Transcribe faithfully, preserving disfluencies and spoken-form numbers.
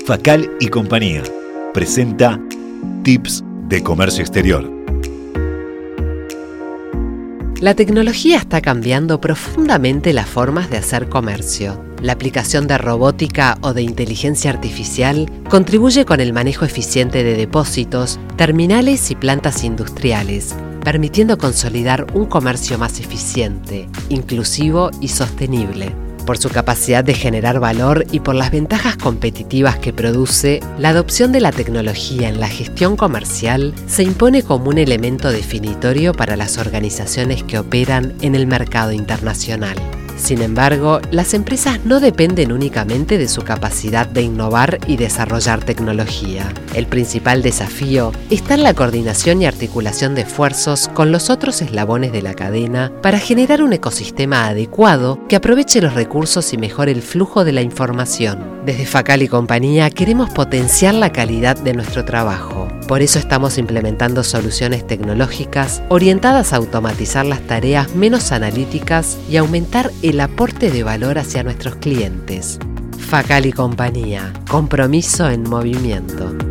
Facal y Compañía presenta Tips de Comercio Exterior. La tecnología está cambiando profundamente las formas de hacer comercio. La aplicación de robótica o de inteligencia artificial contribuye con el manejo eficiente de depósitos, terminales y plantas industriales, permitiendo consolidar un comercio más eficiente, inclusivo y sostenible. Por su capacidad de generar valor y por las ventajas competitivas que produce, la adopción de la tecnología en la gestión comercial se impone como un elemento definitorio para las organizaciones que operan en el mercado internacional. Sin embargo, las empresas no dependen únicamente de su capacidad de innovar y desarrollar tecnología. El principal desafío está en la coordinación y articulación de esfuerzos con los otros eslabones de la cadena para generar un ecosistema adecuado que aproveche los recursos y mejore el flujo de la información. Desde Facal y Compañía queremos potenciar la calidad de nuestro trabajo. Por eso estamos implementando soluciones tecnológicas orientadas a automatizar las tareas menos analíticas y aumentar el aporte de valor hacia nuestros clientes. Facal y Compañía, compromiso en movimiento.